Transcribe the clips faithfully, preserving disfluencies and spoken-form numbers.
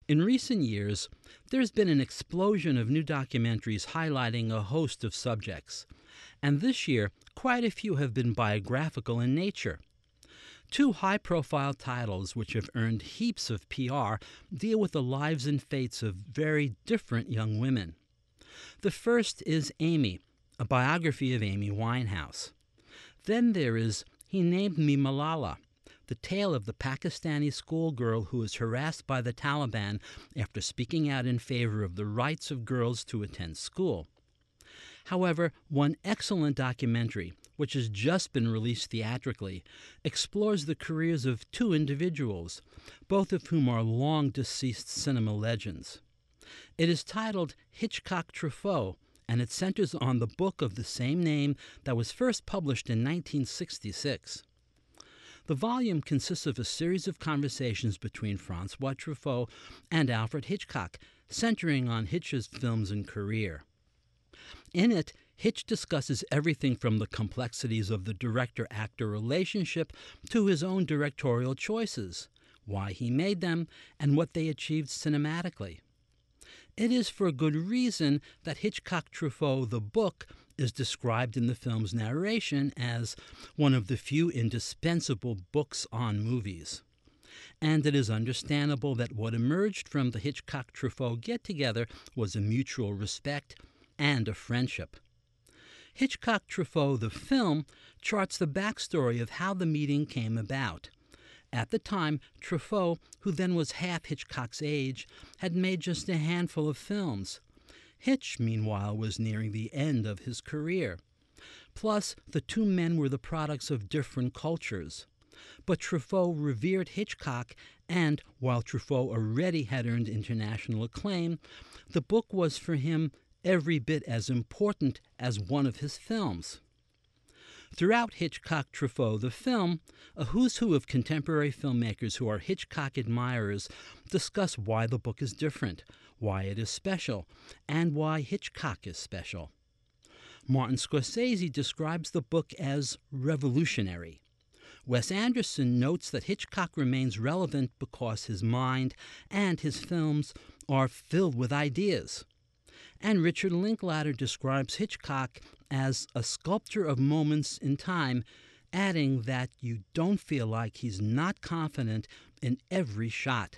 In recent years, there's been an explosion of new documentaries highlighting a host of subjects, and this year, quite a few have been biographical in nature. Two high-profile titles which have earned heaps of P R deal with the lives and fates of very different young women. The first is Amy, a biography of Amy Winehouse. Then there is He Named Me Malala, the tale of the Pakistani schoolgirl who was harassed by the Taliban after speaking out in favor of the rights of girls to attend school. However, one excellent documentary, which has just been released theatrically, explores the careers of two individuals, both of whom are long-deceased cinema legends. It is titled Hitchcock Truffaut, and it centers on the book of the same name that was first published in nineteen sixty-six. The volume consists of a series of conversations between Francois Truffaut and Alfred Hitchcock, centering on Hitch's films and career. In it, Hitch discusses everything from the complexities of the director-actor relationship to his own directorial choices, why he made them, and what they achieved cinematically. It is for good reason that Hitchcock Truffaut, the book, is described in the film's narration as one of the few indispensable books on movies. And it is understandable that what emerged from the Hitchcock-Truffaut get-together was a mutual respect and a friendship. Hitchcock-Truffaut, the film, charts the backstory of how the meeting came about. At the time, Truffaut, who then was half Hitchcock's age, had made just a handful of films. Hitch, meanwhile, was nearing the end of his career. Plus, the two men were the products of different cultures. But Truffaut revered Hitchcock, and while Truffaut already had earned international acclaim, the book was for him every bit as important as one of his films. Throughout Hitchcock Truffaut, the film, a who's who of contemporary filmmakers who are Hitchcock admirers discuss why the book is different, why it is special, and why Hitchcock is special. Martin Scorsese describes the book as revolutionary. Wes Anderson notes that Hitchcock remains relevant because his mind and his films are filled with ideas. And Richard Linklater describes Hitchcock as a sculptor of moments in time, adding that you don't feel like he's not confident in every shot.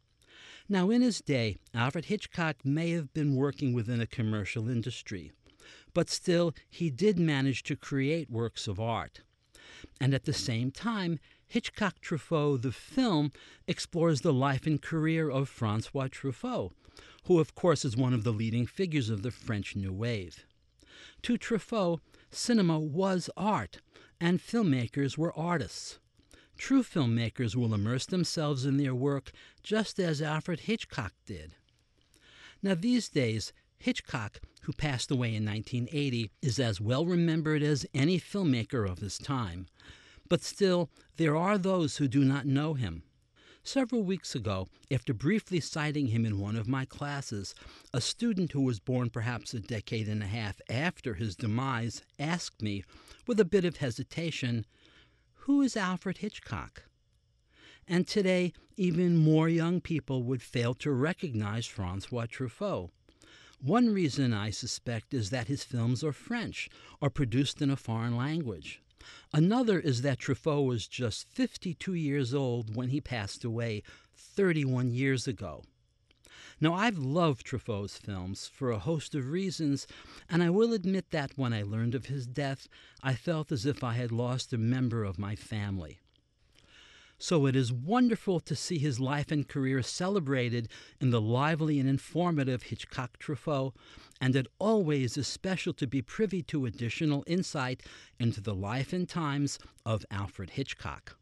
Now, in his day, Alfred Hitchcock may have been working within a commercial industry, but still he did manage to create works of art. And at the same time, Hitchcock Truffaut, the film, explores the life and career of Francois Truffaut, who of course is one of the leading figures of the French New Wave. To Truffaut, cinema was art, and filmmakers were artists. True filmmakers will immerse themselves in their work just as Alfred Hitchcock did. Now these days, Hitchcock, who passed away in nineteen eighty, is as well remembered as any filmmaker of his time. But still, there are those who do not know him. Several weeks ago, after briefly citing him in one of my classes, a student who was born perhaps a decade and a half after his demise asked me, with a bit of hesitation, "Who is Alfred Hitchcock?" And today, even more young people would fail to recognize Francois Truffaut. One reason, I suspect, is that his films are French, or produced in a foreign language. Another is that Truffaut was just fifty-two years old when he passed away thirty-one years ago. Now, I've loved Truffaut's films for a host of reasons, and I will admit that when I learned of his death, I felt as if I had lost a member of my family. So it is wonderful to see his life and career celebrated in the lively and informative Hitchcock Truffaut, and it always is special to be privy to additional insight into the life and times of Alfred Hitchcock.